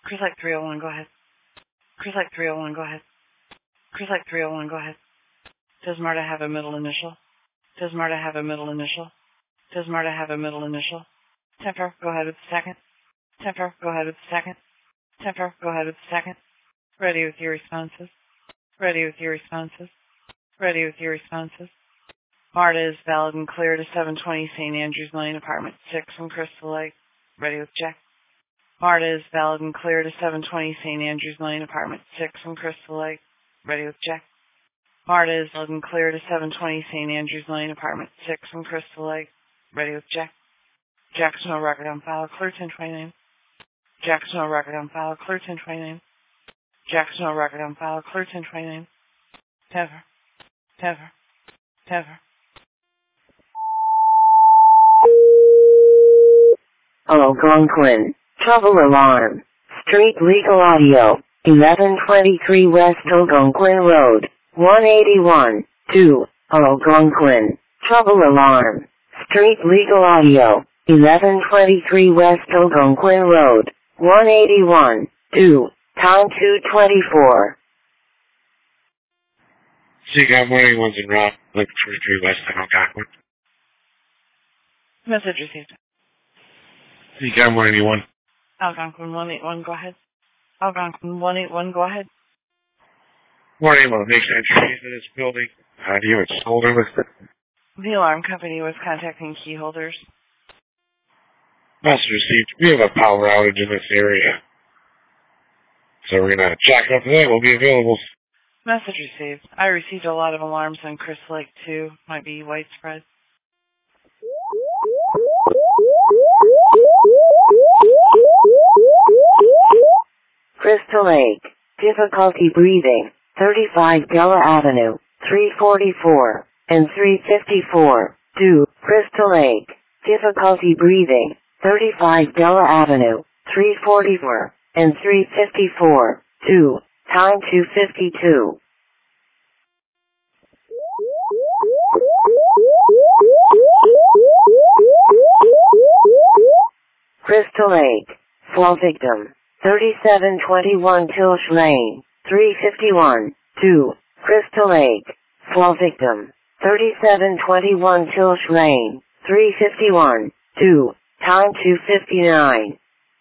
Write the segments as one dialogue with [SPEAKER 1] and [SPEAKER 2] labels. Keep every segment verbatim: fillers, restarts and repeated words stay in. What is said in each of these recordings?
[SPEAKER 1] Chris three oh one, go ahead. Chris three oh one, go ahead. Chris three oh one, go ahead. Does Marta have a middle initial? Does Marta have a middle initial? Does Marta have a middle initial? Temper, go ahead with the second. Temper, go ahead with the second. Temper, go ahead with the second. Ready with your responses. Ready with your responses. Ready with your responses. Marta is valid and clear to seven twenty Saint Andrews Lane, apartment six in Crystal Lake. Ready with Jack. Marta is valid and clear to seven twenty Saint Andrews Lane, apartment six in Crystal Lake. Ready with Jack. Marta is valid and clear to seven twenty Saint Andrews Lane, apartment six in Crystal Lake. Ready with Jack. Jackson record on file, clear ten twenty-nine. Jackson record on file, clear ten twenty-nine. Jackson record on file, clear ten twenty-nine. Tever. Tever. Tever.
[SPEAKER 2] Algonquin. Trouble alarm. Street legal audio. eleven twenty-three West Algonquin Road. one eighty-one. two. Algonquin. Trouble alarm. Street legal audio. eleven twenty-three West Algonquin Road. one eighty-one. two. Time two twenty-four.
[SPEAKER 3] Seagull one eighty-one's in route. Lake twenty-three West Algonquin.
[SPEAKER 1] Message received.
[SPEAKER 3] Seagull one eighty-one.
[SPEAKER 1] Algonquin one eighty-one, go ahead. Algonquin one eighty-one, go ahead.
[SPEAKER 3] one eighty-one makes entries in this building. How do you have its holder listed?
[SPEAKER 1] The alarm company was contacting key holders.
[SPEAKER 3] Message received. We have a power outage in this area. So we're going to jack it up today. We'll be available.
[SPEAKER 1] Message received. I received a lot of alarms on Crystal Lake two. Might be widespread.
[SPEAKER 2] Crystal Lake. Difficulty breathing. thirty-five Della Avenue. three forty-four and three fifty-four. two. Crystal Lake. Difficulty breathing. thirty-five Della Avenue. three forty-four and three fifty-four. two. Time two fifty-two. Crystal Lake. Fall victim. thirty-seven twenty-one Tilsh Lane. three fifty-one. two. Crystal Lake. Fall victim. thirty-seven twenty-one Tilsh Lane. three fifty-one. two. Time two fifty-nine.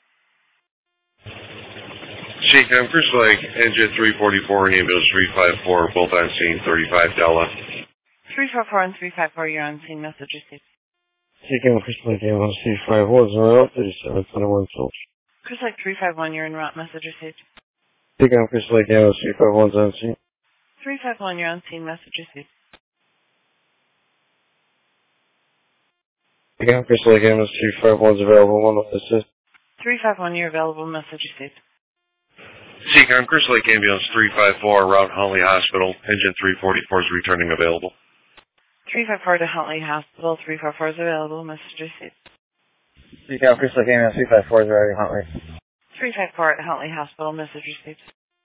[SPEAKER 3] Shakedown, Crystal Lake, engine three forty-four, ambulance three five four, both on scene, thirty-five Della.
[SPEAKER 1] three four four and three five four, you're on scene. Message received.
[SPEAKER 4] Shakedown, Crystal Lake, ambulance three five one, zero thirty-seven twenty-one Tilsh.
[SPEAKER 1] Crystal Lake three five one, you're en route. Message received.
[SPEAKER 4] Shakedown, Crystal Lake, ambulance three five one's on scene.
[SPEAKER 1] three five one, you're on scene. Message received.
[SPEAKER 4] Shakedown, Crystal Lake, ambulance three five one's available. One with assist.
[SPEAKER 1] three five one, you're available. Message received.
[SPEAKER 3] Seacon, Crystal Lake Ambulance three five four, route Huntley Hospital, engine three forty-four is returning available.
[SPEAKER 1] three five four to Huntley Hospital, three four four is available. Message received.
[SPEAKER 4] Seacon, Crystal Lake, ambulance three five four is already Huntley.
[SPEAKER 1] three five four at Huntley Hospital, message received.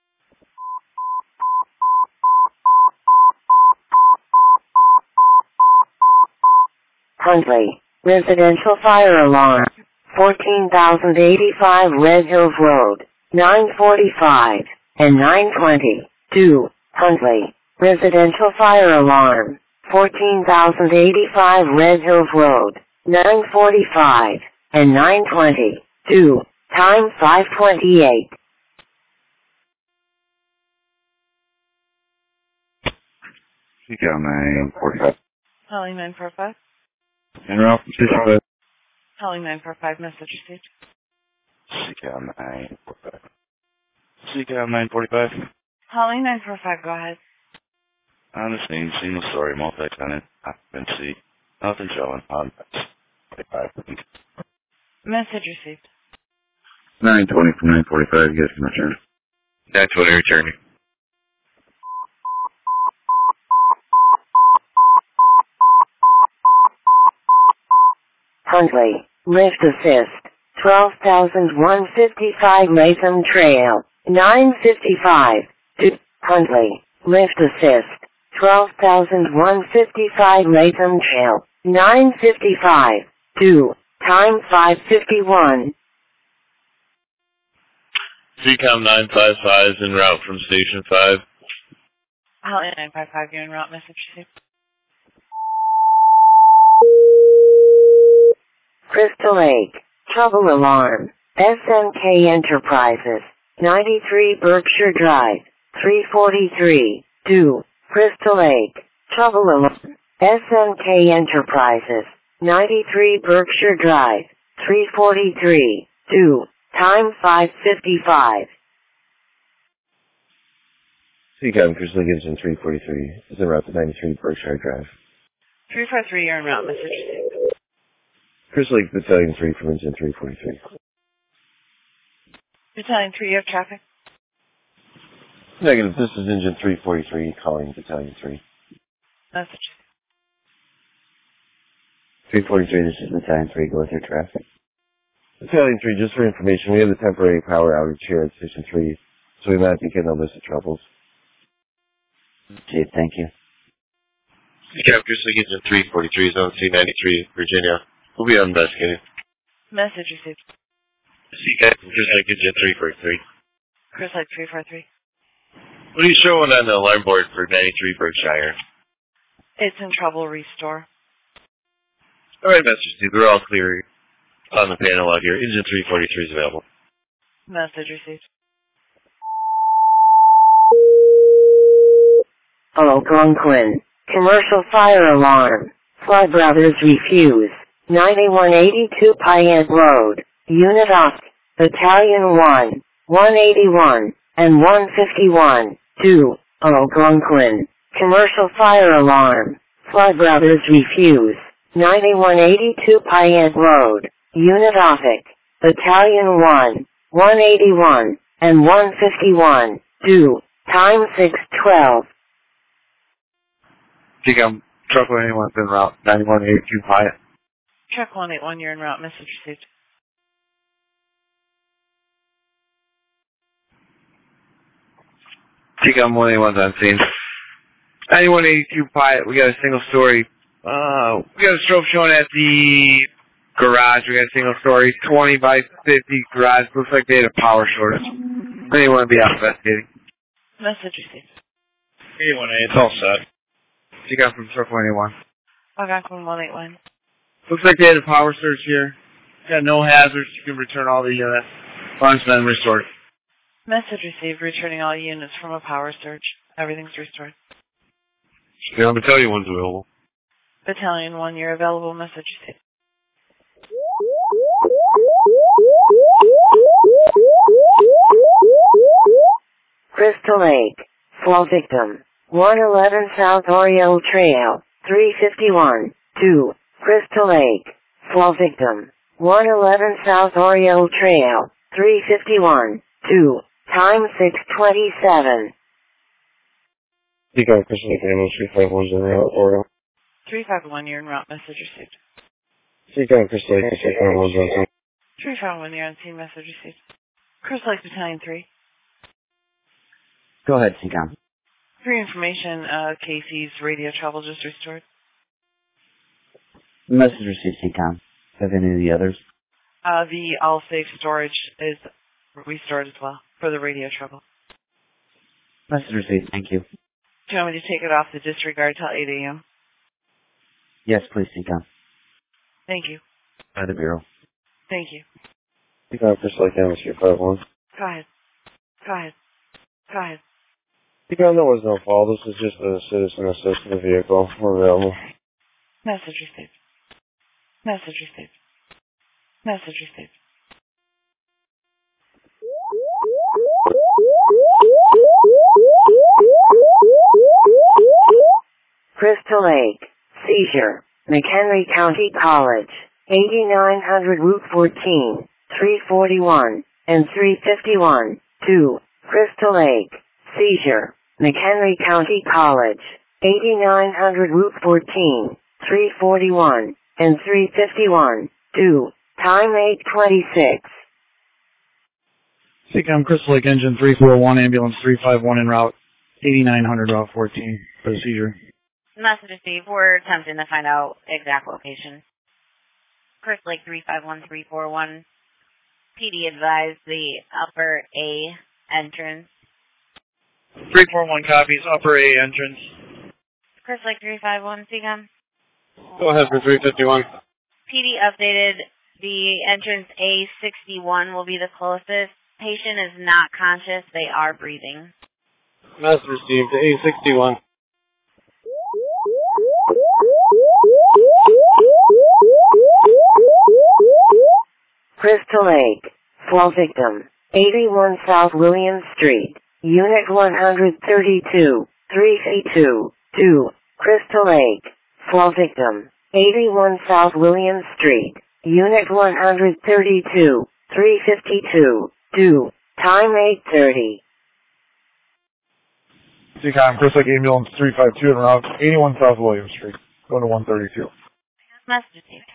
[SPEAKER 2] Huntley. Residential fire alarm. fourteen thousand eighty-five Red Hills Road. nine forty-five and nine twenty. two. Huntley. Residential fire alarm. fourteen thousand eighty-five Red Hills Road. nine forty-five and nine twenty. two. Time five twenty-eight.
[SPEAKER 5] Seagull nine forty-five.
[SPEAKER 1] Holly nine four five.
[SPEAKER 5] En route from Seagull.
[SPEAKER 1] Holly nine four five, message received.
[SPEAKER 5] Seagull nine forty-five. Seagull nine forty-five.
[SPEAKER 1] Holly nine four five, go ahead.
[SPEAKER 5] On the scene, single story, multi-tenant, occupancy, nothing showing, on forty-five.
[SPEAKER 1] Message received.
[SPEAKER 5] nine twenty from nine forty-five, you guys can return.
[SPEAKER 3] nine twenty returning.
[SPEAKER 2] Huntley. Lift assist. twelve thousand one hundred fifty-five Latham Trail. nine fifty-five. to Huntley. Lift assist. twelve thousand one hundred fifty-five Latham Trail. nine fifty-five. to Time five fifty-one.
[SPEAKER 3] C COM nine five five is en route from Station five.
[SPEAKER 1] Holly nine five five, you're en route, message received.
[SPEAKER 2] Crystal Lake, trouble alarm, S M K Enterprises, ninety-three Berkshire Drive, three forty-three, two, Crystal Lake, trouble alarm, S M K Enterprises, ninety-three Berkshire Drive, three forty-three, two, time five fifty-five.
[SPEAKER 4] C COM Crystal Lake Engine three forty-three is en route to ninety-three Berkshire Drive.
[SPEAKER 1] three five three, you're en route, message received.
[SPEAKER 4] Crystal Lake Battalion three from Engine three forty-three.
[SPEAKER 1] Battalion three, you have traffic?
[SPEAKER 4] Negative, this is Engine three forty-three calling Battalion three.
[SPEAKER 1] Message.
[SPEAKER 4] three forty-three, this is Battalion three, go with your traffic. Battalion three, just for information, we have a temporary power outage here at Station three, so we might be getting a list of troubles.
[SPEAKER 2] Chief, thank you.
[SPEAKER 3] C COM Crystal Lake Engine three forty-three, Zone C ninety-three, Virginia. We'll be investigating.
[SPEAKER 1] Message received.
[SPEAKER 3] C COM Crystal Lake Engine three forty-three.
[SPEAKER 1] Crystal Lake three four three.
[SPEAKER 3] What are you showing on the alarm board for ninety-three Berkshire?
[SPEAKER 1] It's in trouble, restore.
[SPEAKER 3] Alright, message received. We're all clear on the panel out here. Engine three forty-three is available.
[SPEAKER 1] Message received.
[SPEAKER 2] Algonquin, commercial fire alarm, Fly Brothers refuse, ninety-one eighty-two Payette Road, Unit Oct, Battalion one, one eighty-one, and one fifty-one, two, Algonquin, commercial fire alarm, Fly Brothers refuse, ninety-one eighty-two Payette Road, Unit Oct, Battalion one, one eighty-one, and one fifty-one, two, time six twelve.
[SPEAKER 3] C COM Truck one eighty-one is en route, ninety-one eighty-two Pyatt.
[SPEAKER 1] Truck one eight one, you're en route, message received.
[SPEAKER 3] C COM one eighty-one's on scene. ninety-one eighty-two Pyatt, we got a single story. Uh, we got a strobe showing at the garage. We got a single story, twenty by fifty garage. Looks like they had a power shortage. They want to be out investigating.
[SPEAKER 1] Message received.
[SPEAKER 3] eighty-one A, it's all set. C COM from Truck one eighty-one.
[SPEAKER 1] Algonquin one eight one.
[SPEAKER 3] Looks like they had a power surge here. Got no hazards. You can return all the units. Launch been restored.
[SPEAKER 1] Message received, returning all units from a power surge. Everything's restored.
[SPEAKER 3] Yeah, Battalion one's available.
[SPEAKER 1] Battalion one, you're available, message received.
[SPEAKER 2] Crystal Lake, fall victim, one eleven South Oriole Trail, three fifty-one, two, Crystal Lake, fall victim, one eleven South Oriole Trail, three fifty-one, two, time six twenty-seven.
[SPEAKER 4] C COM Crystal Lake Animal three five one is en route, Oriole.
[SPEAKER 1] three five one, you're en route, message received.
[SPEAKER 4] C COM Crystal Lake Crystal Lake Animal is on scene.
[SPEAKER 1] three five one, you're on scene, message received. Crystal Lake Battalion three.
[SPEAKER 6] Go ahead, C COM.
[SPEAKER 1] For your information, uh, Casey's radio trouble just restored.
[SPEAKER 6] Message received, C COM. Have any of the others?
[SPEAKER 1] Uh, the all safe storage is restored as well for the radio trouble.
[SPEAKER 6] Message received, thank you.
[SPEAKER 1] Do you want me to take it off the disregard till eight a.m.?
[SPEAKER 6] Yes, please, C COM.
[SPEAKER 1] Thank you.
[SPEAKER 6] By the Bureau.
[SPEAKER 1] Thank you.
[SPEAKER 4] C COM Crystal Lake Animal three five one.
[SPEAKER 1] Go ahead. Go ahead. Go ahead.
[SPEAKER 4] C COM, there was no fall. This is just a citizen assisted vehicle. We're available.
[SPEAKER 1] Message received. Message received. Message received.
[SPEAKER 2] Crystal Lake, seizure, McHenry County College, eighty-nine hundred Route fourteen, three forty-one, and three fifty-one, two, Crystal Lake, seizure, McHenry County College, eighty-nine hundred Route fourteen, three forty-one, and three fifty-one, two, time eight twenty-six.
[SPEAKER 7] C COM Crystal Lake Engine three four one, Ambulance three five one en route, eighty-nine hundred Route fourteen, for the seizure.
[SPEAKER 8] Message received. We're attempting to find out exact location. Crystal Lake three five one three four one, P D advised the upper A entrance.
[SPEAKER 7] three four one copies, upper A entrance.
[SPEAKER 8] Chris Lake three five one, C COM.
[SPEAKER 7] Go ahead for three fifty-one.
[SPEAKER 8] P D updated the entrance A sixty-one will be the closest. Patient is not conscious. They are breathing.
[SPEAKER 7] Message received to A sixty-one.
[SPEAKER 2] Crystal Lake. Fall victim. eighty-one South Williams Street. Unit one thirty-two. three fifty-two. two. Crystal Lake. Fall victim. eighty-one South Williams Street. Unit one thirty-two. three fifty-two. two. Time eight thirty.
[SPEAKER 9] C COM, Chris Lake Ambulance three five two en route, eighty-one South Williams Street, going to one thirty-two.
[SPEAKER 8] Message received.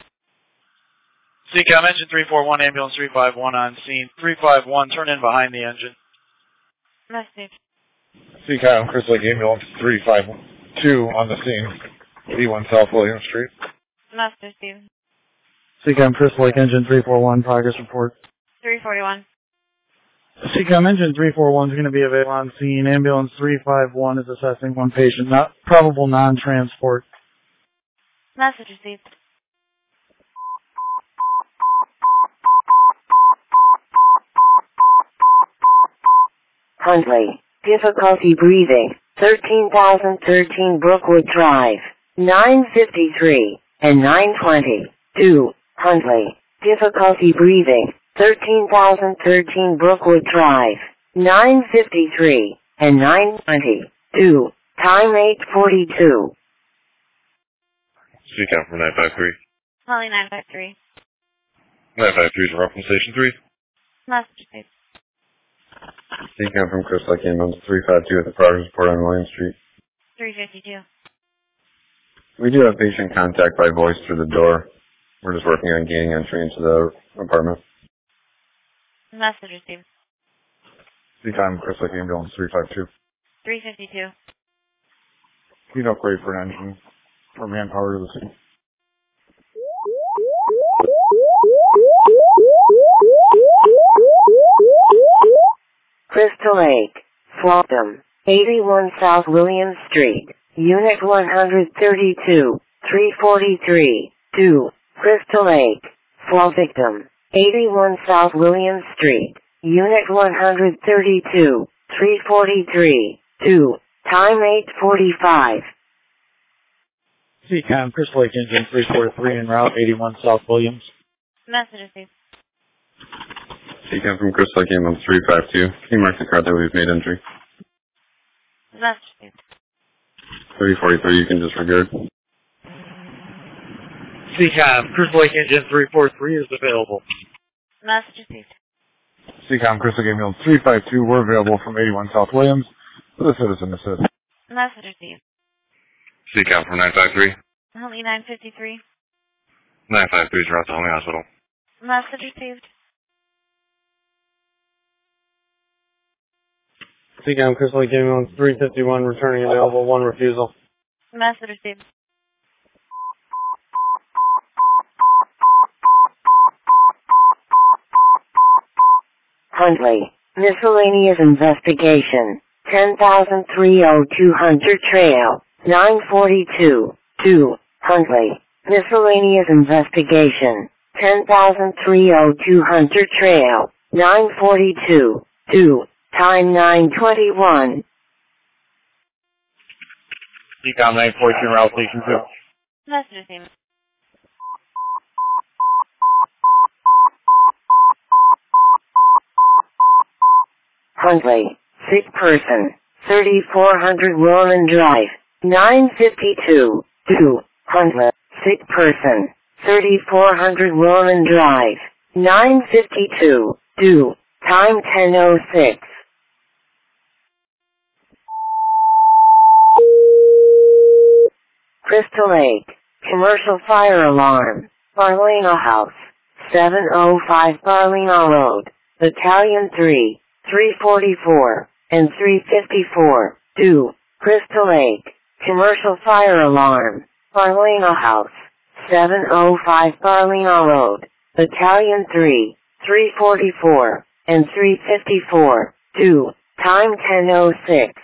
[SPEAKER 7] C COM, engine three four one, ambulance three five one on scene. three five one, turn in behind the engine.
[SPEAKER 8] Message.
[SPEAKER 9] C COM, Chris Lake Ambulance three five two on the scene, eighty-one South Williams Street.
[SPEAKER 8] Message received.
[SPEAKER 7] C COM, Chris Lake, engine three four one, progress report.
[SPEAKER 8] three forty-one.
[SPEAKER 7] C COM, engine three four one is going to be available on scene. Ambulance three five one is assessing one patient, not probable non-transport.
[SPEAKER 8] Message received.
[SPEAKER 2] Huntley. Difficulty breathing. thirteen thousand thirteen Brookwood Drive. nine fifty-three and nine twenty. two. Huntley. Difficulty breathing. thirteen thousand thirteen Brookwood Drive. nine fifty-three and nine twenty. two. Time eight forty-two.
[SPEAKER 3] C COM from nine five three.
[SPEAKER 8] Holly nine five three.
[SPEAKER 3] nine five three is from Station three.
[SPEAKER 8] Message received.
[SPEAKER 4] C COM from Chris Lake Ambulance three five two at the progress report on William Street.
[SPEAKER 8] three fifty-two.
[SPEAKER 4] We do have patient contact by voice through the door. We're just working on gaining entry into the apartment.
[SPEAKER 8] Message received.
[SPEAKER 9] C COM, Chris Lake Ambulance three five two.
[SPEAKER 8] three fifty-two.
[SPEAKER 9] Need upgrade for an engine or manpower to the scene.
[SPEAKER 2] Crystal Lake. Flopdom. eighty-one South Williams Street. Unit one thirty-two. three forty-three. two. Crystal Lake. Fall victim. eighty-one South Williams Street. Unit one thirty-two. three forty-three. two. Time eight forty-five.
[SPEAKER 7] C COM, Chris Lake, engine three four three en route, eighty-one South Williams.
[SPEAKER 8] Message received.
[SPEAKER 4] C COM from Chris Lake Ambulance three five two. Can you mark the card that we've made entry?
[SPEAKER 8] Message received.
[SPEAKER 4] thirty forty-three, you can disregard.
[SPEAKER 7] C COM, Chris Lake, engine three four three is available.
[SPEAKER 8] Message received.
[SPEAKER 9] C COM, Chris Lake Ambulance three five two, we're available from eighty-one South Williams with a citizen assist.
[SPEAKER 8] Message received.
[SPEAKER 3] C COM from nine five three.
[SPEAKER 8] Holly nine fifty-three.
[SPEAKER 3] nine five three is route to Holly Hospital.
[SPEAKER 8] Message received.
[SPEAKER 7] C COM, Chris Lake, ambulance three fifty-one, returning available, one refusal.
[SPEAKER 8] Message received.
[SPEAKER 2] Huntley. Miscellaneous investigation. ten thousand three oh two Hunter Trail. nine forty-two. two. Huntley. Miscellaneous investigation. ten thousand three oh two Hunter Trail. nine forty-two. two. Time nine twenty-one.
[SPEAKER 9] C COM nine fourteen, route station two.
[SPEAKER 8] Message received.
[SPEAKER 2] Huntley. Sick person. thirty-four hundred Roland Drive. nine fifty-two. two. Huntley. Sick person. thirty-four hundred Roland Drive. nine fifty-two. two. Time ten oh six. Crystal Lake. Commercial fire alarm. Barlina House. seven oh five Barlina Road. Battalion three. three forty-four. And three fifty-four. two. Crystal Lake. Commercial fire alarm. Barlina House. seven oh five Barlina Road. Battalion three. three forty-four, and three fifty-four, two, time ten oh six.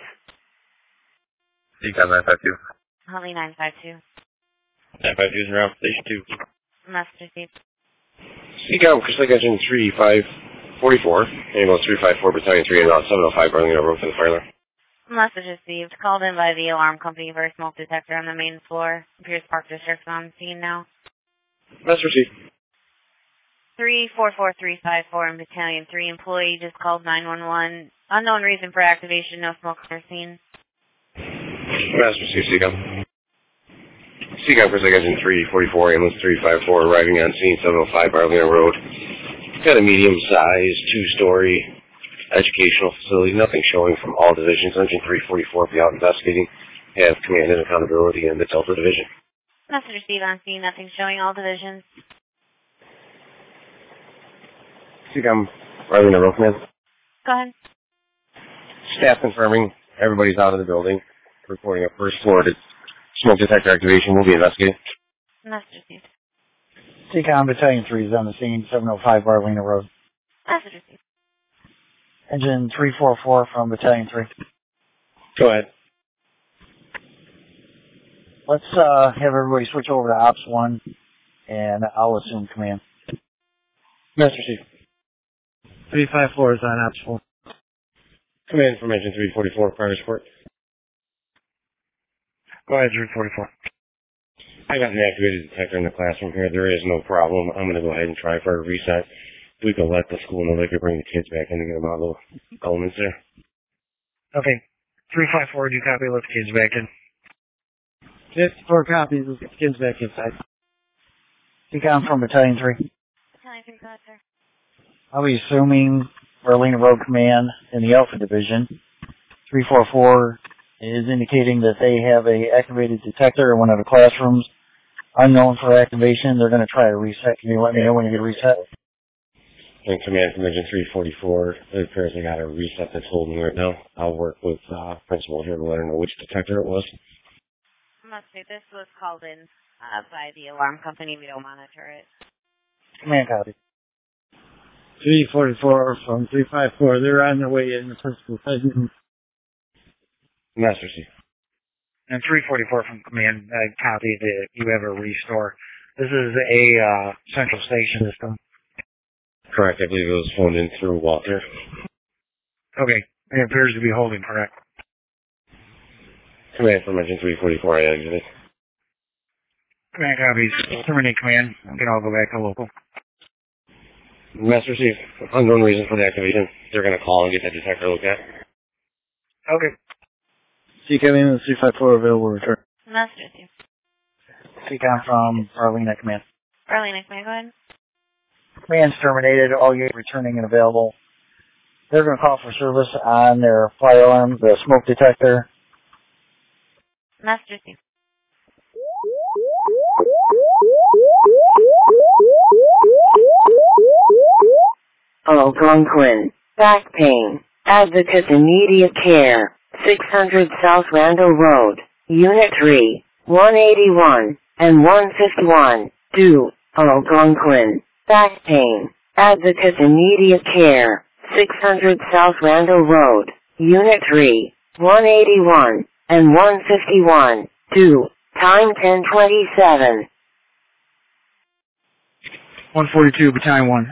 [SPEAKER 4] C COM nine five two.
[SPEAKER 8] Huntley nine five two.
[SPEAKER 4] nine five two is around station two.
[SPEAKER 8] Message received.
[SPEAKER 4] C COM, Chris Lake Engine three five forty-four, ambulance three five four, Battalion three, and seven oh five, Burlington Road for the fire alarm.
[SPEAKER 8] Message received. Called in by the alarm company for a smoke detector on the main floor. Pierce Park District on scene now.
[SPEAKER 4] Message received.
[SPEAKER 8] three four four three five four in Battalion three. Employee just called nine one one. Unknown reason for activation. No smoke or scene.
[SPEAKER 4] Message received, C COM. C COM, Chris Lake Engine three forty-four, ambulance three five four, arriving on scene seven oh five, Burlington Road. Got a medium-sized, two-story educational facility. Nothing showing from all divisions. Engine three forty-four will be out investigating. Have command and accountability in the Delta Division.
[SPEAKER 8] Message received on scene. Nothing showing all divisions.
[SPEAKER 4] C COM, arriving at Road Command.
[SPEAKER 8] Go ahead.
[SPEAKER 4] Staff confirming everybody's out of the building. Reporting a first floor to smoke detector activation. Will be investigating.
[SPEAKER 8] Message received.
[SPEAKER 7] C COM Battalion three is on the scene, seven oh five Barlina Road.
[SPEAKER 8] Message received.
[SPEAKER 7] Engine three four four from Battalion three.
[SPEAKER 4] Go ahead.
[SPEAKER 7] Let's uh, have everybody switch over to Ops one, and I'll assume command.
[SPEAKER 4] Message received.
[SPEAKER 7] three five four is on Ops four.
[SPEAKER 4] Command from Engine three forty-four, prior support.
[SPEAKER 7] Go ahead, three forty-four.
[SPEAKER 4] I got an activated detector in the classroom here. There is no problem. I'm going to go ahead and try for a reset. We can let the school know they could bring the kids back in to get them out of the elements there.
[SPEAKER 7] Okay. three five four, do you copy? Let the kids back in.
[SPEAKER 10] fifty-four copies. Let's get the kids back inside.
[SPEAKER 7] C COM from Battalion three.
[SPEAKER 8] Battalion three, go ahead, sir.
[SPEAKER 7] I'll be assuming Barlina Road Command in the Alpha Division. three four four is indicating that they have a activated detector in one of the classrooms. Unknown for activation. They're going to try a reset. Can you let me know when you get a reset?
[SPEAKER 4] And command from Engine three forty-four. It appears they got a reset that's holding right now. I'll work with uh, principal here to let her know which detector it was.
[SPEAKER 8] Must say this was called in uh, by the alarm company. We don't monitor it.
[SPEAKER 7] Command copy.
[SPEAKER 10] three forty-four from three five four. They're on their way in the principal segment.
[SPEAKER 4] Master C.
[SPEAKER 7] And three forty-four from command, I copy that you have a restore. This is a uh, central station system.
[SPEAKER 4] Correct. I believe it was phoned in through Walter.
[SPEAKER 7] Okay. It appears to be holding correct.
[SPEAKER 4] Command from Engine three forty-four. I exited.
[SPEAKER 7] Command copies. Terminate command. We can all go back to local.
[SPEAKER 4] Master C. Unknown reason for the activation. They're going to call and get that detector looked at.
[SPEAKER 7] Okay.
[SPEAKER 10] C COM in three five four available return.
[SPEAKER 8] Master received.
[SPEAKER 7] C COM from Barlina Command.
[SPEAKER 8] Barlina Command, go ahead.
[SPEAKER 7] Command's terminated. All units returning and available. They're going to call for service on their fire alarm, the smoke detector.
[SPEAKER 8] Master received.
[SPEAKER 2] Algonquin. Back pain. Advocate immediate care. six hundred South Randall Road. Unit three. one eighty-one. And one fifty-one. Do. Algonquin. Back pain. Advocate immediate care. six hundred South Randall Road. Unit three. one eighty-one. And one fifty-one. Do. Time ten twenty-seven.
[SPEAKER 7] one forty-two, Battalion one.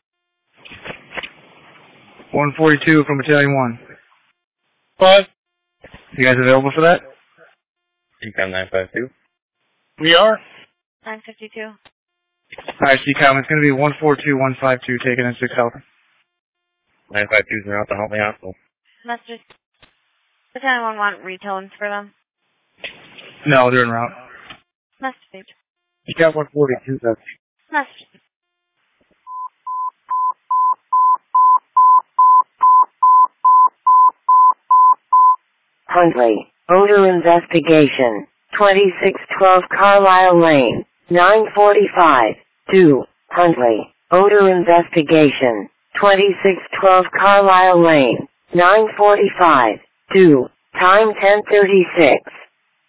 [SPEAKER 7] one forty-two from Battalion one.
[SPEAKER 10] What?
[SPEAKER 7] You guys available for that?
[SPEAKER 4] C COM nine five two.
[SPEAKER 7] We are.
[SPEAKER 8] nine fifty-two.
[SPEAKER 7] Alright, C COM, it's going to be one four two one five two, taken in six Alpha.
[SPEAKER 4] nine five two is out to help me hospital.
[SPEAKER 8] Master. Battalion one want retones for them.
[SPEAKER 7] No, they're en route.
[SPEAKER 8] Master received.
[SPEAKER 10] You got one forty-two, that's
[SPEAKER 8] Master received.
[SPEAKER 2] Huntley. Odor investigation. twenty-six twelve Carlisle Lane. nine forty-five. Do. Huntley. Odor investigation. twenty-six twelve Carlisle Lane. nine forty-five. Do. Time ten thirty-six.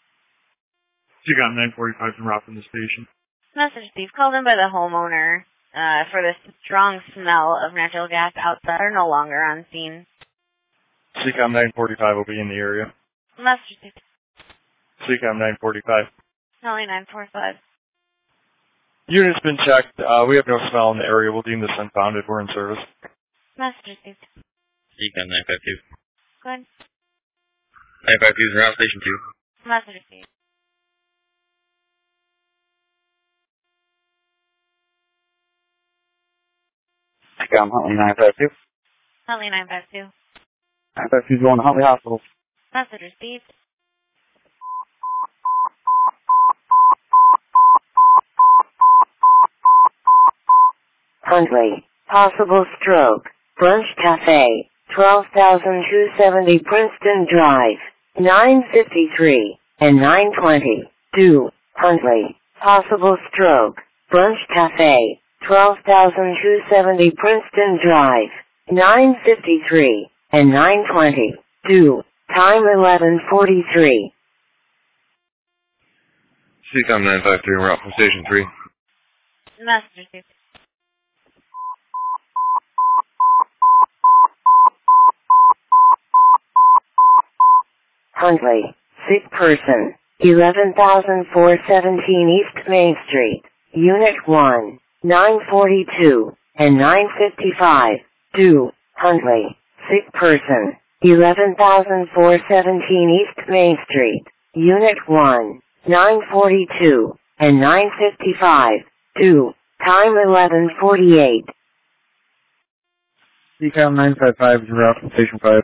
[SPEAKER 7] You got nine forty-five en route from the station.
[SPEAKER 8] Message received. Called in by the homeowner. uh, for the strong smell of natural gas outside are no longer on scene.
[SPEAKER 11] C COM nine forty-five will be in the area.
[SPEAKER 8] Mustard.
[SPEAKER 11] C COM nine forty-five.
[SPEAKER 8] Holly nine forty-five.
[SPEAKER 11] Unit's been checked. Uh, we have no smell in the area. We'll deem this unfounded. We're in service.
[SPEAKER 8] Mustard.
[SPEAKER 12] C COM nine five two.
[SPEAKER 8] Good.
[SPEAKER 12] nine five two is around station two.
[SPEAKER 8] Mustard.
[SPEAKER 13] C COM Huntley nine five two.
[SPEAKER 8] Holly nine five two.
[SPEAKER 13] nine five two is going to Huntley Hospital.
[SPEAKER 8] Message received.
[SPEAKER 2] Huntley, possible stroke, brunch cafe, twelve thousand two hundred seventy Princeton Drive, nine fifty-three and nine twenty-two, Huntley, possible stroke, brunch cafe, twelve thousand two hundred seventy Princeton Drive, nine fifty-three and nine twenty-two, time eleven forty-three.
[SPEAKER 3] C COM nine five three, we're out from station three.
[SPEAKER 8] Message received.
[SPEAKER 2] Huntley, sick person, eleven thousand four hundred seventeen East Main Street, Unit one, nine forty-two and nine fifty-five, two, Huntley, sick person, eleven thousand four hundred seventeen East Main Street, Unit one, nine forty-two and nine fifty-five, two, time eleven forty-eight.
[SPEAKER 13] C COM nine five five is route from station five.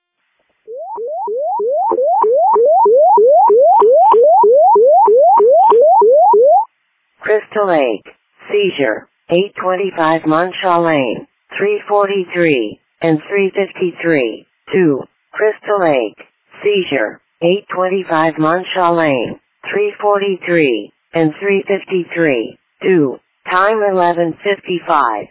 [SPEAKER 2] Crystal Lake, seizure, eight twenty-five Munshaw Lane, three forty-three and three fifty-three, two, Crystal Lake, seizure, eight twenty-five Munshaw Lane, three forty-three and three fifty-three, two, time eleven fifty-five.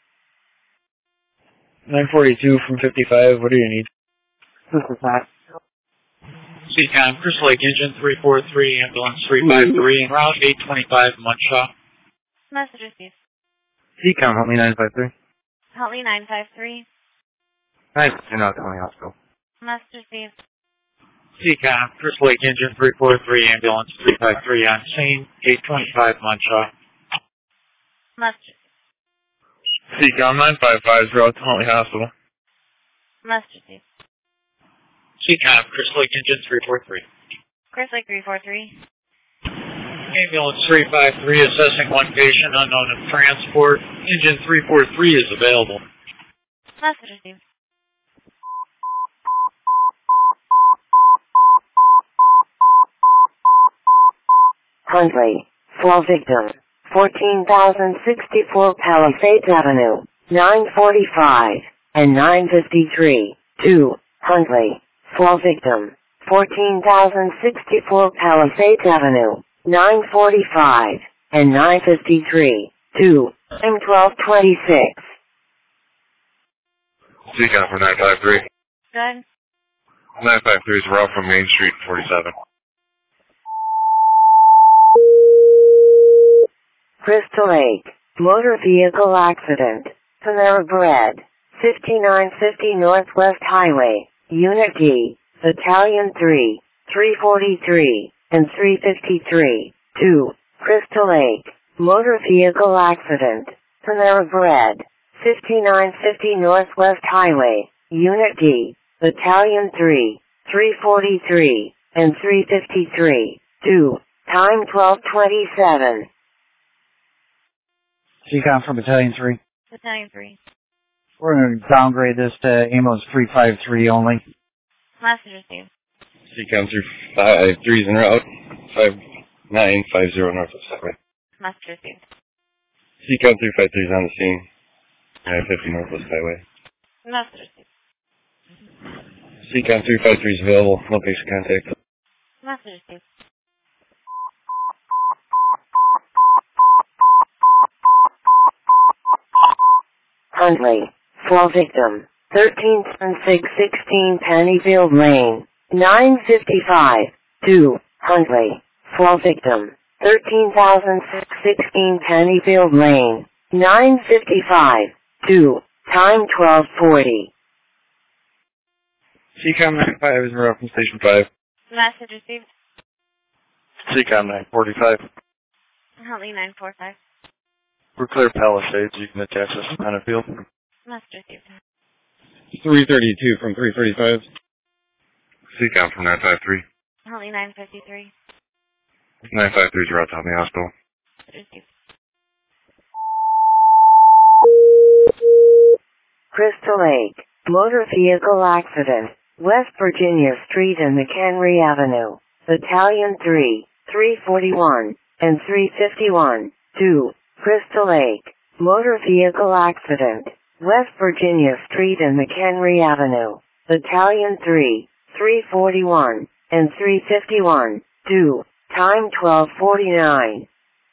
[SPEAKER 7] nine forty-two from fifty-five, what do you need?
[SPEAKER 13] This is Matt.
[SPEAKER 14] C COM, Crystal Lake Engine three four three, ambulance three five three, en route eight twenty-five, Munshaw.
[SPEAKER 8] Message received.
[SPEAKER 13] C COM Huntley nine five three.
[SPEAKER 8] Huntley nine five three.
[SPEAKER 13] Nice, you're not Huntley Hospital.
[SPEAKER 8] Message received.
[SPEAKER 14] C COM, Crystal Lake Engine three four three, ambulance three five three, on scene, eight twenty-five, Munshaw.
[SPEAKER 8] Message
[SPEAKER 3] C COM nine five five is route to Huntley Hospital.
[SPEAKER 8] Message received.
[SPEAKER 14] C COM, Crystal Lake Engine three four three.
[SPEAKER 8] Chris Lake three four three.
[SPEAKER 14] Ambulance three five three, assessing one patient unknown in transport. Engine three four three is available.
[SPEAKER 8] Message received.
[SPEAKER 2] Huntley, fall victim, fourteen thousand sixty-four Palisades Avenue, nine forty-five and nine fifty-three, two, Huntley, fall victim, fourteen thousand sixty-four Palisades Avenue, nine forty-five and nine fifty-three, two, time twelve twenty-six.
[SPEAKER 3] C COM for nine five three.
[SPEAKER 8] Good.
[SPEAKER 3] nine five three is route from Main Street forty-seven.
[SPEAKER 2] Crystal Lake, motor vehicle accident, Panera Bread, fifty-nine fifty Northwest Highway, Unit D, Battalion three, three forty-three and three fifty-three, two, Crystal Lake, motor vehicle accident, Panera Bread, fifty-nine fifty Northwest Highway, Unit D, Battalion three, three forty-three and three fifty-three, two, time twelve twenty-seven.
[SPEAKER 7] C COM from Battalion three.
[SPEAKER 8] Battalion three.
[SPEAKER 7] We're going to downgrade this to ambulance three five three only.
[SPEAKER 8] Message received.
[SPEAKER 4] C COM three five three is en route, five nine five zero Northwest Highway.
[SPEAKER 8] Message received.
[SPEAKER 4] C COM three five three is on the scene, nine fifty Northwest Highway.
[SPEAKER 8] Message received.
[SPEAKER 4] C COM three five three is available, no patient contact.
[SPEAKER 8] Message received.
[SPEAKER 2] Huntley, fall victim, thirteen six sixteen Pennyfield Lane, nine fifty-five, two, Huntley, fall victim, thirteen thousand six sixteen Pennyfield Lane, nine fifty-five, two, time twelve forty.
[SPEAKER 11] C COM nine five is en route from Station five.
[SPEAKER 8] Message received.
[SPEAKER 11] C COM nine forty-five.
[SPEAKER 8] Huntley nine four five.
[SPEAKER 11] We're clear Palisades. You can attach us on a field.
[SPEAKER 8] Message received.
[SPEAKER 9] three thirty-two from three thirty-five.
[SPEAKER 3] C COM from nine five three.
[SPEAKER 8] Huntley nine fifty-three.
[SPEAKER 3] nine five three is route to the hospital.
[SPEAKER 8] Received.
[SPEAKER 2] Crystal Lake, motor vehicle accident, West Virginia Street and McHenry Avenue, Battalion three, three forty-one, and three fifty-one, two, Crystal Lake, motor vehicle accident, West Virginia Street and McHenry Avenue, Battalion three, three forty-one, and three fifty-one, two, time twelve forty-nine.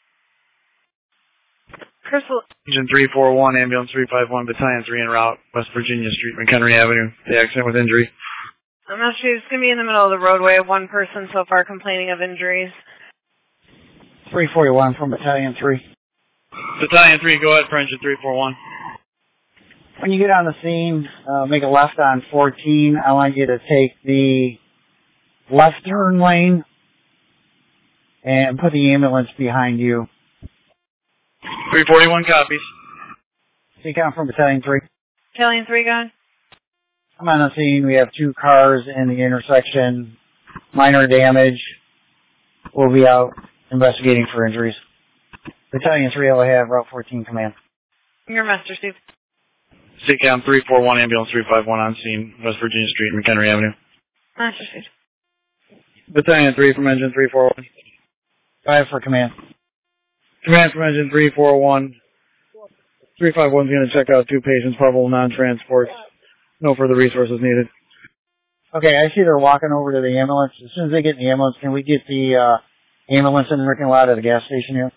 [SPEAKER 1] Crystal.
[SPEAKER 11] Engine three four one, ambulance three five one, battalion three en route, West Virginia Street, McHenry Avenue. The accident with injury.
[SPEAKER 1] I'm not sure. It's going to be in the middle of the roadway. One person so far complaining of injuries.
[SPEAKER 7] three forty-one from Battalion three.
[SPEAKER 11] Battalion three, go ahead for engine three four one.
[SPEAKER 7] When you get on the scene, uh, make a left on fourteen. I want you to take the left turn lane and put the ambulance behind you.
[SPEAKER 11] three forty-one copies.
[SPEAKER 7] C COM from Battalion three.
[SPEAKER 1] Battalion three gone.
[SPEAKER 7] I'm on the scene. We have two cars in the intersection. Minor damage. We'll be out investigating for injuries. Battalion three, I will have Route fourteen command.
[SPEAKER 1] Your message received.
[SPEAKER 11] C COM three four one, ambulance three five one on scene, West Virginia Street, McHenry Avenue.
[SPEAKER 1] Message received.
[SPEAKER 11] Battalion three from engine three four one.
[SPEAKER 7] Five for command.
[SPEAKER 11] Command from engine three four one. three five one is going to check out two patients, probable non-transports. No further resources needed.
[SPEAKER 7] Okay, I see they're walking over to the ambulance. As soon as they get in the ambulance, can we get the uh, ambulance in the parking lot at the gas station here?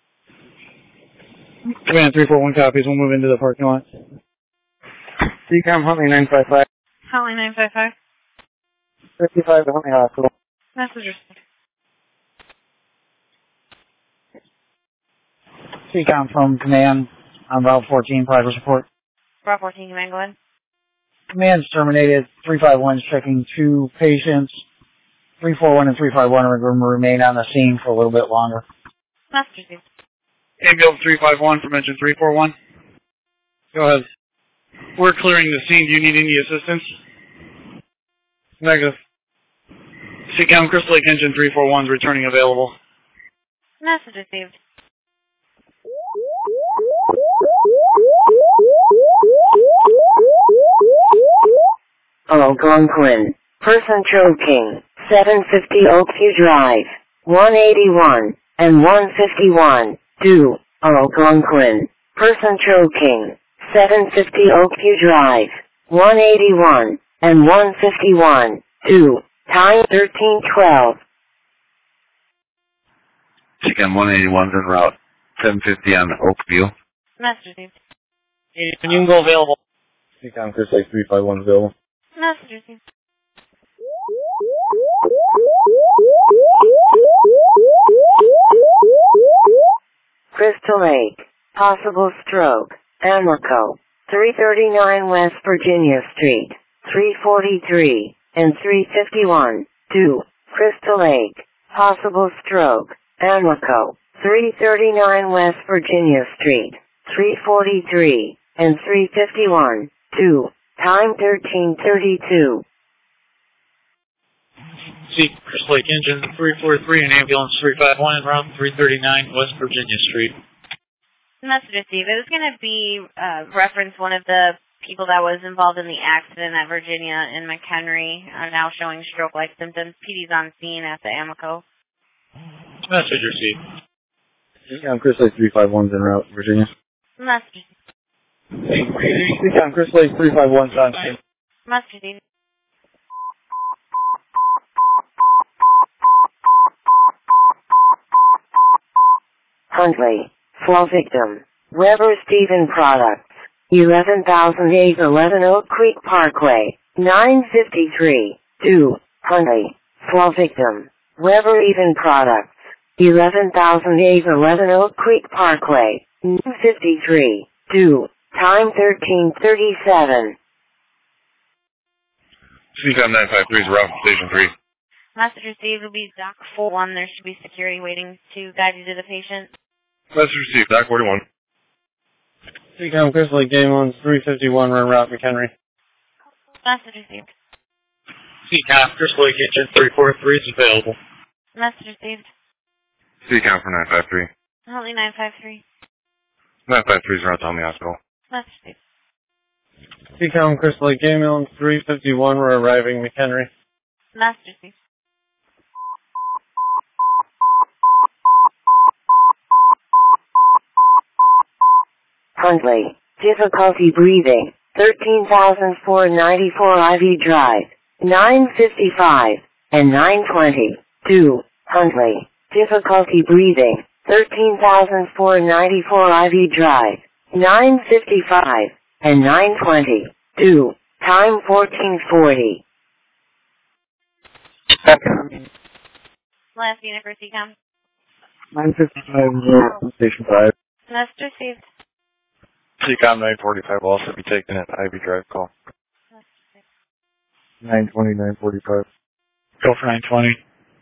[SPEAKER 11] Command three four one copies. We'll move into the parking lot. C COM Huntley nine five five.
[SPEAKER 1] Huntley nine five five.
[SPEAKER 11] fifty-five to Huntley Hospital.
[SPEAKER 1] Message received.
[SPEAKER 7] C COM from command on Route fourteen, progress report.
[SPEAKER 8] Route fourteen, command, go ahead.
[SPEAKER 7] Command's terminated. three five one is checking two patients. three four one and three five one are going to remain on the scene for a little bit longer.
[SPEAKER 8] Message received.
[SPEAKER 11] Ambulance three five one from engine three four one. Go ahead. We're clearing the scene. Do you need any assistance? Negative. C COM Crystal Lake engine three four one is returning available.
[SPEAKER 8] Message received.
[SPEAKER 2] Algonquin, person choking, seven fifty Oakview Drive, one eighty-one, and one fifty-one, two, Algonquin, person choking, seven fifty Oakview Drive, one eighty-one, and one fifty-one, two, time thirteen twelve.
[SPEAKER 3] C COM one eighty-one is en route, seven fifty on Oakview.
[SPEAKER 8] Message received.
[SPEAKER 11] Can you go available? C COM Crystal Lake three five one available.
[SPEAKER 8] Message received.
[SPEAKER 2] Crystal Lake, possible stroke, Amoco, three thirty-nine West Virginia Street, three forty-three, and three fifty-one, two, Crystal Lake, possible stroke, Amoco, three thirty-nine West Virginia Street, three forty-three, and three fifty-one, two, time thirteen thirty-two.
[SPEAKER 14] C Crystal Lake engine three four three and ambulance three five one en route three thirty-nine West Virginia Street.
[SPEAKER 8] Message received. It was going to be uh, reference one of the people that was involved in the accident at Virginia and McHenry are now showing stroke-like symptoms. P D's on scene at the Amoco.
[SPEAKER 14] Message received.
[SPEAKER 11] C COM Crystal Lake three five one is en route, Virginia.
[SPEAKER 8] Message received.
[SPEAKER 11] C COM Crystal Lake three five one is on scene.
[SPEAKER 8] Message received.
[SPEAKER 2] Huntley, fall victim, Weber Stephen Products, eleven thousand eight eleven Oak Creek Parkway, nine fifty-three, two, Huntley, fall victim, Weber Even Products, eleven thousand eight eleven Oak Creek Parkway, fifty-three. two. Time thirteen thirty-seven.
[SPEAKER 9] C COM nine five three is around Station three.
[SPEAKER 8] Message received will be Doc forty-one. There should be security waiting to guide you to the patient.
[SPEAKER 9] Message received, Doc forty-one.
[SPEAKER 10] C COM Crystal Lake Game on three fifty-one, run route McHenry.
[SPEAKER 8] Message received.
[SPEAKER 14] C COM Crystal Lake Engine three forty-three is available.
[SPEAKER 8] Message received.
[SPEAKER 9] C COM for nine five three.
[SPEAKER 8] Huntley nine five three.
[SPEAKER 9] nine five three is around Tommy Hospital.
[SPEAKER 8] Message received.
[SPEAKER 10] C COM Crystal Lake Game on three fifty-one, we're arriving McHenry.
[SPEAKER 8] Message received.
[SPEAKER 2] Huntley. Difficulty breathing. thirteen thousand four hundred ninety-four I V Drive. nine fifty-five and nine twenty. two. Huntley. Difficulty breathing. thirteen thousand four hundred ninety-four I V Drive. nine fifty-five and nine twenty. two. Time fourteen forty.
[SPEAKER 8] Last unit for C COM.
[SPEAKER 13] nine fifty-five, Station five.
[SPEAKER 8] Message received.
[SPEAKER 9] C COM nine forty-five will also be taking an I V drive call.
[SPEAKER 13] nine twenty, nine forty-five.
[SPEAKER 14] Go for nine twenty.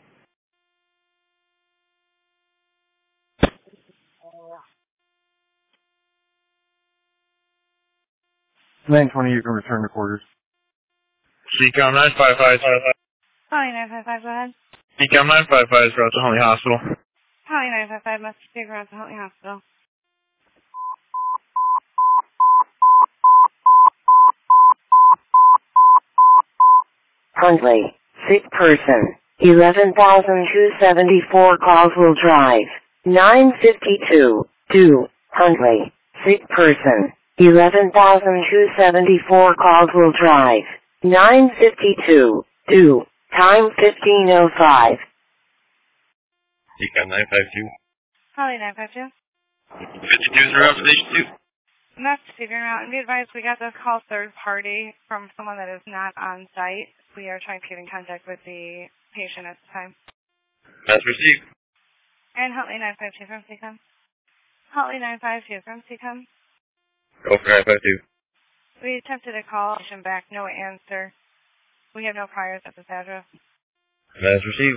[SPEAKER 13] nine twenty, you can return to quarters.
[SPEAKER 9] C COM nine five five.
[SPEAKER 15] Holly nine five five, go ahead.
[SPEAKER 9] C COM nine five five is route to Huntley Hospital.
[SPEAKER 15] Holly nine five five, must take around to Huntley Hospital.
[SPEAKER 2] Huntley. Sick person. eleven thousand two hundred seventy-four Caldwell Drive. nine fifty-two. two. Huntley. Sick person. eleven thousand two hundred seventy-four Caldwell Drive. nine fifty-two. two. Time fifteen oh five.
[SPEAKER 12] C COM nine five two.
[SPEAKER 15] Holly nine five two.
[SPEAKER 12] fifty-two is around Station two.
[SPEAKER 15] That's figuring out. And be advised, we got this call third party from someone that is not on site. We are trying to get in contact with the patient at the time.
[SPEAKER 12] That's received.
[SPEAKER 15] And Huntley nine five two from C COM. Huntley nine five two from C COM.
[SPEAKER 12] Go for nine five two.
[SPEAKER 15] We attempted to call patient back, no answer. We have no priors at this address.
[SPEAKER 12] That's received.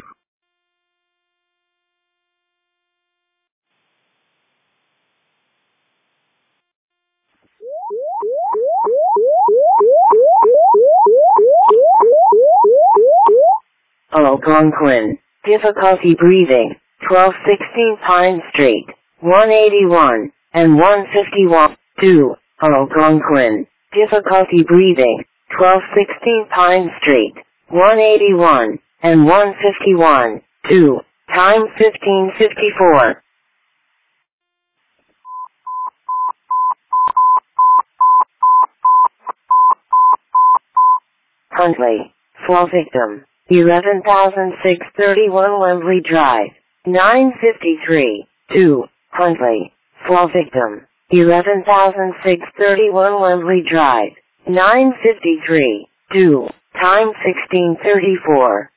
[SPEAKER 2] Algonquin. Difficulty breathing. twelve sixteen Pine Street. one eighty-one and one fifty-one. two. Algonquin. Difficulty breathing. twelve sixteen Pine Street. one eighty-one and one fifty-one. two. Time fifteen fifty-four. Huntley. Fall victim. eleven thousand six hundred thirty-one Wembley Drive. nine fifty-three. two. Huntley. Fall victim. eleven thousand six hundred thirty-one Wembley Drive. nine fifty-three. two. Time sixteen thirty-four.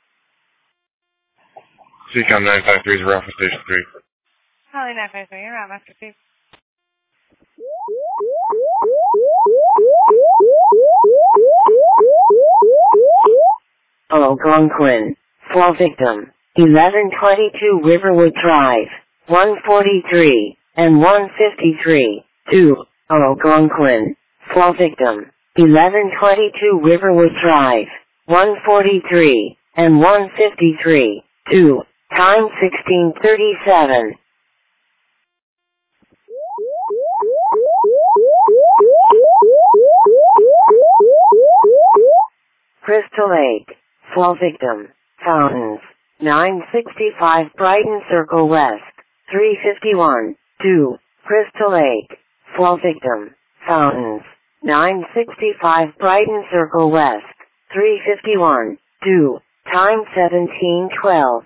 [SPEAKER 9] C COM nine five three is around for Station three.
[SPEAKER 15] Holly nine five three, you're out, Master Steve.
[SPEAKER 2] Algonquin. Fall victim. eleven twenty-two Riverwood Drive. one forty-three and one fifty-three. two. Algonquin. Fall victim. eleven twenty-two Riverwood Drive. one forty-three and one fifty-three. two. Time sixteen thirty-seven. Crystal Lake. Fall victim. Fountains. nine sixty-five Brighton Circle West. three fifty-one. two. Crystal Lake. Fall victim. Fountains. nine sixty-five Brighton Circle West. three fifty-one. two. Time seventeen twelve.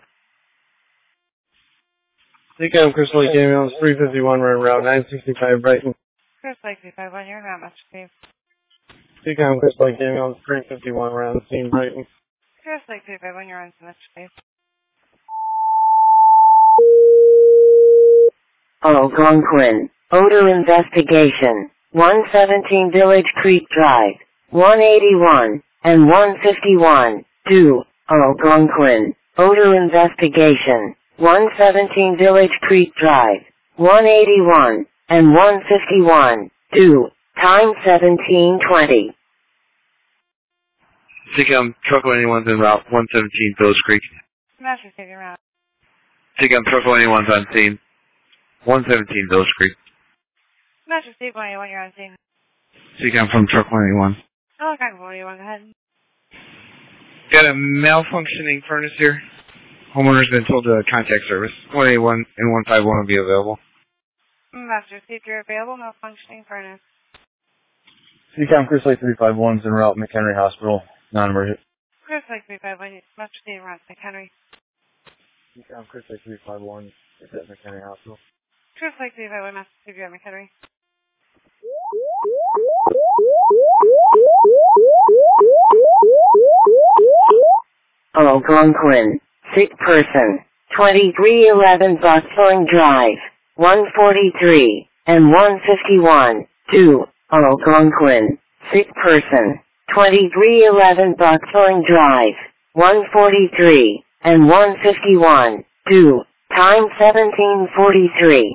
[SPEAKER 10] C COM Crystal Lake Ambulance three fifty-one, run route nine sixty-five Brighton.
[SPEAKER 15] Chris Lake three five one, you're out, Master Steve.
[SPEAKER 10] C COM Crystal Lake Ambulance three fifty-one, round scene Brighton.
[SPEAKER 15] Chris Lake three five one, you're on, Master Steve.
[SPEAKER 2] Algonquin. Odor investigation. one seventeen Village Creek Drive. one eighty-one and one fifty-one. two. Algonquin. Odor investigation. one seventeen Village Creek Drive. one eighty-one and one fifty-one. two. Time seventeen twenty.
[SPEAKER 3] Seacom, Truck one eighty-one's en route, one seventeen Village Creek.
[SPEAKER 15] Master taking route.
[SPEAKER 3] Seacom, Truck one eighty-one's on scene, one seventeen Village Creek.
[SPEAKER 15] Master Steve one eighty-one, you're on scene.
[SPEAKER 3] Seacom from Truck one eighty-one.
[SPEAKER 15] Oh, okay, one eighty-one, go ahead.
[SPEAKER 3] Got a malfunctioning furnace here. Homeowner's been told to contact service. one eighty-one and one fifty-one will be available.
[SPEAKER 15] Master Steve, you're available, no functioning furnace.
[SPEAKER 13] Seacom Chris Lake three five one's en route McHenry Hospital, non-emergent.
[SPEAKER 15] Chris Lake three five one, Master Steve, around McHenry.
[SPEAKER 13] Seacom Chris Lake three five one is at McHenry Hospital.
[SPEAKER 15] Chris Lake three five one, Master Steve, you're at McHenry.
[SPEAKER 2] Algonquin. Sick person. twenty-three eleven Buckthorn Drive. one forty-three and one fifty-one. two. Algonquin. Sick person. twenty-three eleven Buckthorn Drive. one forty-three and one fifty-one. two. Time seventeen forty-three.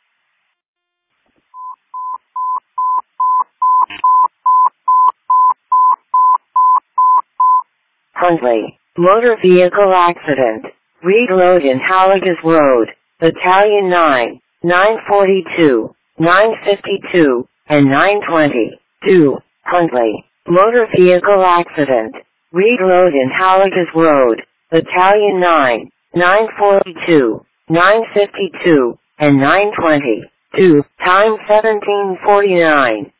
[SPEAKER 2] Huntley. Motor vehicle accident. Reed Road in Halligas Road. Battalion nine. nine forty-two. nine fifty-two. And nine twenty. two. Huntley. Motor vehicle accident. Reed Road in Halligas Road. Battalion nine. nine forty-two. nine fifty-two. And nine twenty. two. Time seventeen forty-nine.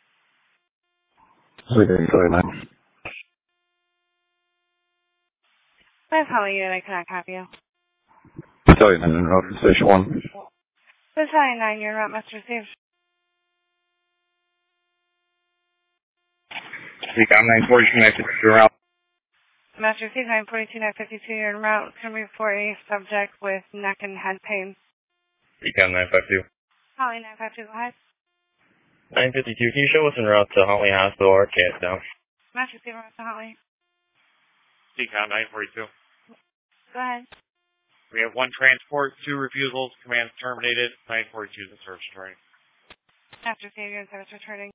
[SPEAKER 13] Sleeping forty-nine.
[SPEAKER 15] That's how you I cannot copy you.
[SPEAKER 13] Battalion nine en route to Station one.
[SPEAKER 15] Battalion nine, you're at Master Steve.
[SPEAKER 3] Seacom nine forty-two, nine fifty-two route.
[SPEAKER 15] Master Steve, nine forty-two, nine fifty-two, you're en route. Can report a subject with neck and head pain.
[SPEAKER 12] Seacom nine fifty-two.
[SPEAKER 15] Holly nine fifty-two, go ahead.
[SPEAKER 12] nine fifty-two, can you show us en route to Huntley Hospital or Cast down?
[SPEAKER 15] Master Steve, route to Holly.
[SPEAKER 14] Seacom nine forty-two.
[SPEAKER 15] Go ahead.
[SPEAKER 14] We have one transport, two refusals, command terminated, nine forty-two is in service returning.
[SPEAKER 15] Master Steve, you're in service returning.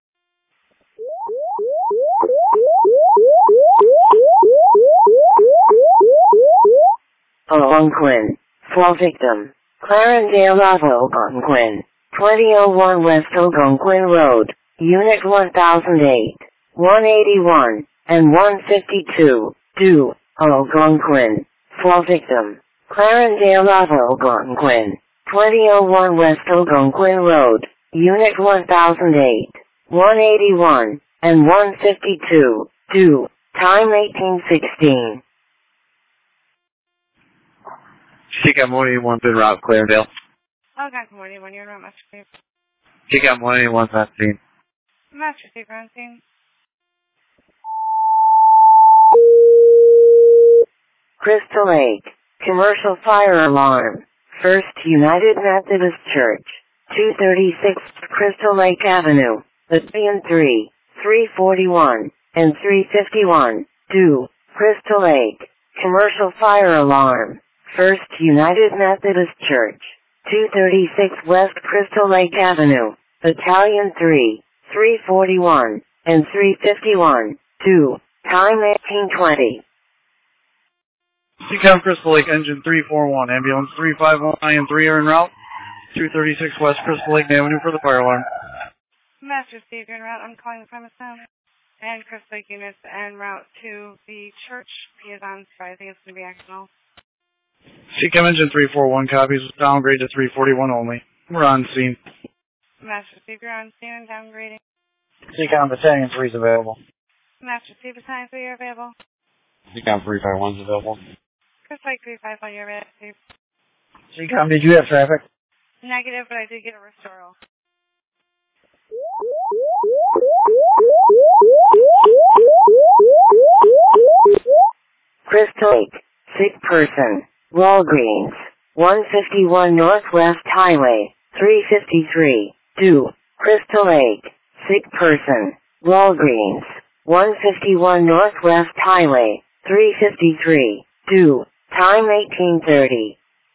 [SPEAKER 2] Algonquin. Fall victim. Clarendale Algonquin. twenty oh one West Algonquin Road. Unit one thousand eight. one eighty-one. And one fifty-two. two. Algonquin. Fall victim. Clarendale Algonquin. twenty oh one West Algonquin Road. Unit one thousand eight. one eighty-one. And one fifty-two. two. Time eighteen sixteen.
[SPEAKER 3] Seacom one eighty-one's en route, Clarendale.
[SPEAKER 15] Okay, good morning, when you're in route, Master Steve.
[SPEAKER 3] Seacom one eighty-one's on scene.
[SPEAKER 15] Master Steve, you're on scene.
[SPEAKER 2] Crystal Lake. Commercial fire alarm. First United Methodist Church. two thirty-six Crystal Lake Avenue. Battalion three. three forty-one. And three fifty-one. two. Crystal Lake. Commercial fire alarm. First United Methodist Church. two thirty-six West Crystal Lake Avenue. Battalion three. three forty-one. And three fifty-one. two. Time eighteen twenty.
[SPEAKER 11] Seacom Crystal Lake Engine three four one, Ambulance three five one and three are en route. two thirty-six West Crystal Lake Avenue for the fire alarm.
[SPEAKER 15] Master Steve, you're en route. I'm calling the premise now. And Crystal Lake units en route to the church. He is on site. I think it's going to be accidental.
[SPEAKER 11] Seacom Engine three four one copies. Downgrade to three forty-one only. We're on scene.
[SPEAKER 15] Master Steve, you're on scene and downgrading.
[SPEAKER 7] Seacom Battalion three is available.
[SPEAKER 15] Master Steve, Battalion three, you're available.
[SPEAKER 13] Seacom three five one's available.
[SPEAKER 15] Crystal Lake three five one, you're available, Steve.
[SPEAKER 7] Seacom, did you have traffic?
[SPEAKER 15] Negative, but I did get a restoral.
[SPEAKER 2] Crystal Lake. Sick person. Walgreens. one fifty-one Northwest Highway. three fifty-three. two. Crystal Lake. Sick person. Walgreens. one fifty-one Northwest Highway. three fifty-three. two. Time eighteen thirty.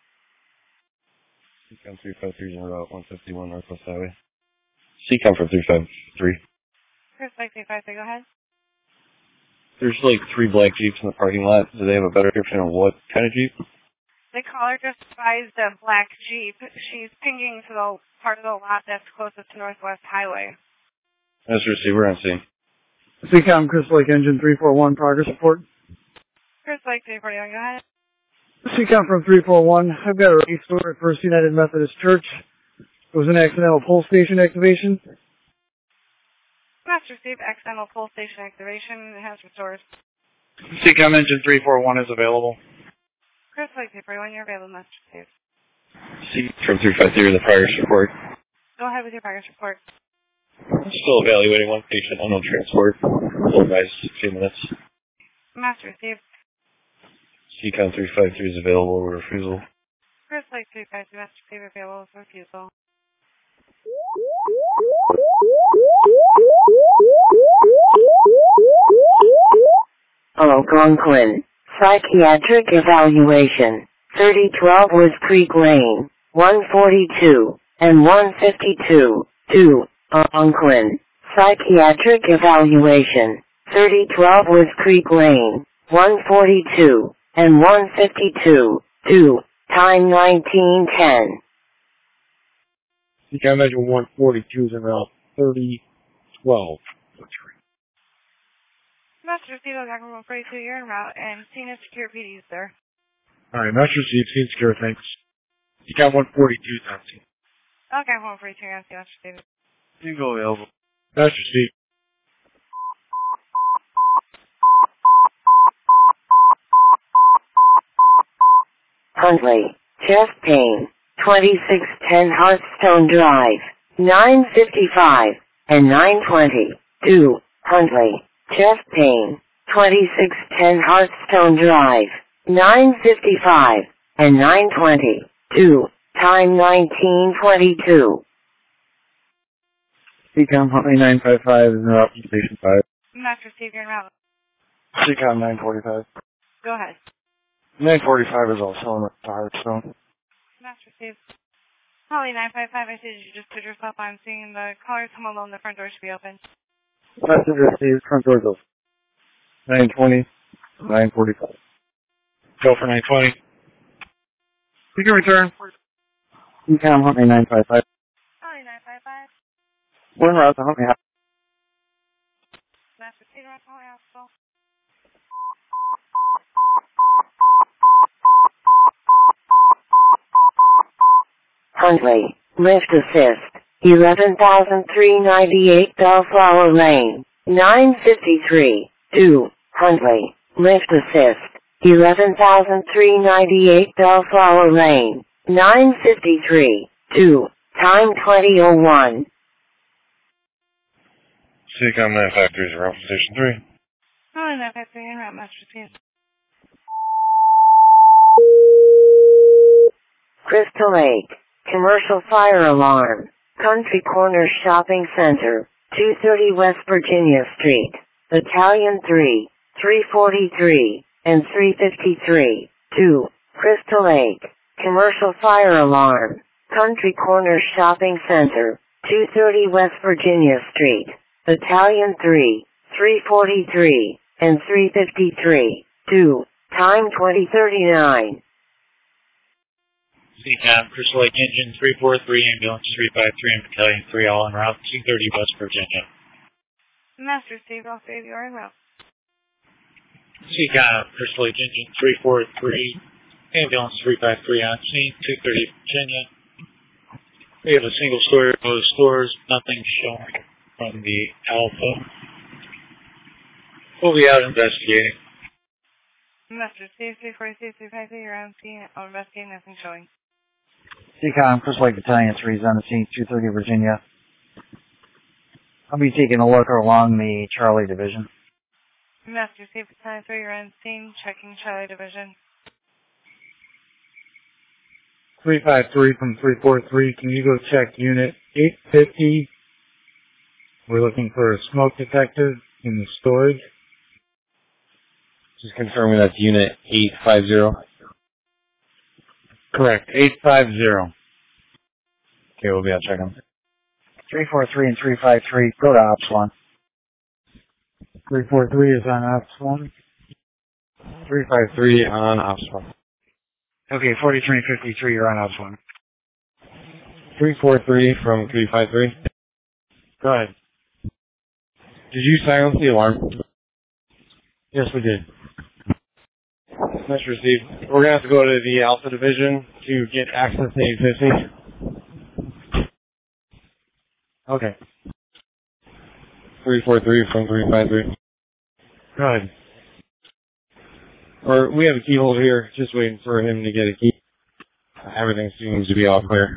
[SPEAKER 13] C COM three five three is on Route one fifty-one Northwest Highway. C COM from three five three.
[SPEAKER 15] Chris, like three five three, go ahead.
[SPEAKER 13] There's like three black Jeeps in the parking lot. Do they have a better description of what kind of Jeep?
[SPEAKER 15] The caller just advised a black Jeep. She's pinging to the part of the lot that's closest to Northwest Highway.
[SPEAKER 13] Mister C, we're on scene.
[SPEAKER 11] C COM Crystal Lake Engine three four one, progress report.
[SPEAKER 15] Chris, like three forty-one, go ahead.
[SPEAKER 11] C COM from three four one, I've got a race store at First United Methodist Church. It was an accidental pull station activation.
[SPEAKER 15] Master Steve, accidental pull station activation has restored.
[SPEAKER 11] C COM Engine three four one is available.
[SPEAKER 15] Chris, like three forty-one, you're available, Master Steve.
[SPEAKER 13] C from three five three in the progress report.
[SPEAKER 15] Go ahead with your progress report.
[SPEAKER 13] Still evaluating one patient, unknown transport. Hold guys, a few minutes.
[SPEAKER 15] Master Steve.
[SPEAKER 13] C COM three five three is available with refusal.
[SPEAKER 15] Chris, like three five three, Master Steve, available with refusal.
[SPEAKER 2] Algonquin. Psychiatric evaluation. thirty twelve was Creek Lane. one forty-two and one fifty-two. two. Algonquin. Psychiatric evaluation. thirty twelve was Creek Lane. one forty-two and one fifty-two. two. Time nineteen ten.
[SPEAKER 10] C COM Engine one forty-two is in Route thirty twelve.
[SPEAKER 15] Master Steve, Algonquin one forty-two, you're en route, and seen a secure P Ds there.
[SPEAKER 10] Alright, Master Steve, scene secure, thanks. C COM one forty-two is on scene.
[SPEAKER 15] Algonquin one forty-two, you're on scene, Master Steve.
[SPEAKER 13] Single available.
[SPEAKER 10] Master Steve.
[SPEAKER 2] Huntley. Chest pain. twenty-six ten Hearthstone Drive. nine fifty-five and nine twenty. two. Huntley. Chest pain. twenty-six ten Hearthstone Drive. nine fifty-five and nine twenty. two. Time nineteen twenty-two.
[SPEAKER 13] C COM Huntley nine five five is in route to Station five.
[SPEAKER 15] Master Steve, you're en route.
[SPEAKER 13] C COM nine forty-five.
[SPEAKER 15] Go ahead.
[SPEAKER 13] nine forty-five is also in route to Hearthstone.
[SPEAKER 15] Master Steve. Holly nine five five, I said you just put yourself on scene. The caller's home alone, the front door should be open.
[SPEAKER 13] Passenger Steve, front door's open. nine twenty, nine forty-five.
[SPEAKER 10] Go for nine twenty.
[SPEAKER 11] You can return.
[SPEAKER 13] C COM Huntley nine five five.
[SPEAKER 15] Holly nine five five.
[SPEAKER 13] We're in route to Huntley Hospital.
[SPEAKER 15] Master Steve, route to Holly Hospital.
[SPEAKER 2] Huntley. Lift assist. eleven thousand three hundred ninety-eight Bellflower Lane. nine fifty-three. two. Huntley. Lift assist. eleven thousand three hundred ninety-eight Bellflower Lane. nine fifty-three. two. Time twenty oh one.
[SPEAKER 13] C COM nine five three is around Station three.
[SPEAKER 15] Holly nine five three, en route, Master Steve.
[SPEAKER 2] Crystal Lake. Commercial fire alarm. Country Corner Shopping Center. two thirty West Virginia Street. Battalion three. three forty-three and three fifty-three. two. Crystal Lake. Commercial fire alarm. Country Corner Shopping Center. two thirty West Virginia Street. Battalion three. three forty-three and three fifty-three. two. Time twenty thirty-nine.
[SPEAKER 14] C COM, Crystal Lake Engine three four three, Ambulance three five three, and Battalion three, all en route, two thirty West Virginia.
[SPEAKER 15] Master Steve, I'll save you en route.
[SPEAKER 14] C COM, Crystal Lake Engine three four three, Ambulance three five three on scene, two thirty Virginia. We have a single story of those stores, nothing showing from the Alpha. We'll be out investigating.
[SPEAKER 15] Master Steve, three forty-two, three fifty, you're on scene, I'll investigate, nothing showing.
[SPEAKER 7] C COM, Crystal Lake Battalion three is on the scene, two thirty Virginia. I'll be taking a look along the Charlie Division.
[SPEAKER 15] Master Steve, Battalion three, you're on scene, checking Charlie Division.
[SPEAKER 11] three five three from three four three, can you go check unit eight fifty? We're looking for a smoke detector in the storage.
[SPEAKER 13] Just confirming that's unit eight five zero.
[SPEAKER 11] Correct, eight five zero.
[SPEAKER 13] Okay, we'll be out checking.
[SPEAKER 7] three four three and three five three, go to Ops one.
[SPEAKER 11] three four three is on Ops one.
[SPEAKER 13] three five three on Ops one.
[SPEAKER 7] Okay, forty-three and fifty-three, you're on Ops one.
[SPEAKER 13] three four three from three five three.
[SPEAKER 11] Go ahead.
[SPEAKER 13] Did you silence the alarm?
[SPEAKER 11] Yes, we did.
[SPEAKER 13] Message received. We're going to have to go to the Alpha Division to get access to eight fifty.
[SPEAKER 11] Okay.
[SPEAKER 13] three four three from three five three.
[SPEAKER 11] Go ahead.
[SPEAKER 13] Or we have a key holder here, just waiting for him to get a key. Everything seems to be all clear.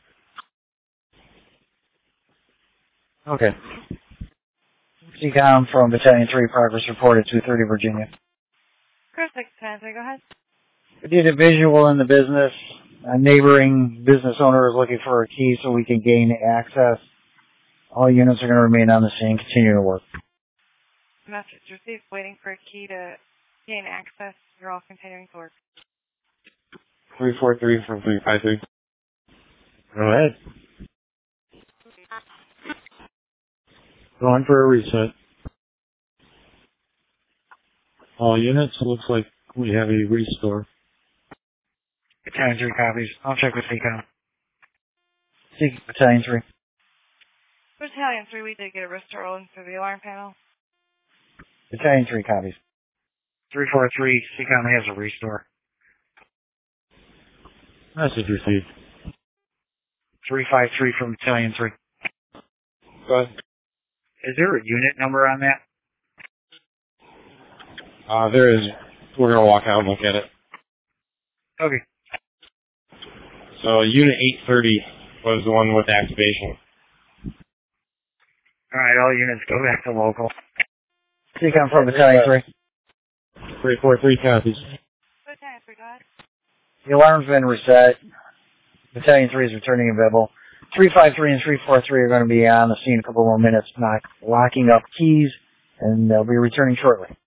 [SPEAKER 11] Okay.
[SPEAKER 7] C COM from Battalion three, progress report at two thirty Virginia.
[SPEAKER 15] Chris six Panther, go ahead.
[SPEAKER 7] We did a visual in the business. A neighboring business owner is looking for a key so we can gain access. All units are going to remain on the scene, continue to work.
[SPEAKER 15] Message received, waiting for a key to gain access. You're all continuing to work.
[SPEAKER 13] three four three from three five three.
[SPEAKER 11] Go ahead. Going for a reset. All units, looks like we have a restore.
[SPEAKER 7] Battalion three copies. I'll check with C COM. C Battalion three.
[SPEAKER 15] Battalion three, we did get a restore in through the alarm panel.
[SPEAKER 7] Battalion three copies. three four three, C COM has a restore.
[SPEAKER 11] Message received.
[SPEAKER 7] three five three from Battalion three.
[SPEAKER 13] Go ahead.
[SPEAKER 7] Is there a unit number on that?
[SPEAKER 13] Uh, there is. We're going to walk out and look at it.
[SPEAKER 7] Okay.
[SPEAKER 13] So unit eight thirty was the one with activation.
[SPEAKER 7] Alright, all units go back to local. C COM from Battalion three.
[SPEAKER 13] three four three copies.
[SPEAKER 15] Battalion three, go ahead.
[SPEAKER 7] The alarm's been reset. Battalion three is returning a bibble. three five three and three four three are going to be on the scene a couple more minutes, not locking up keys, and they'll be returning shortly.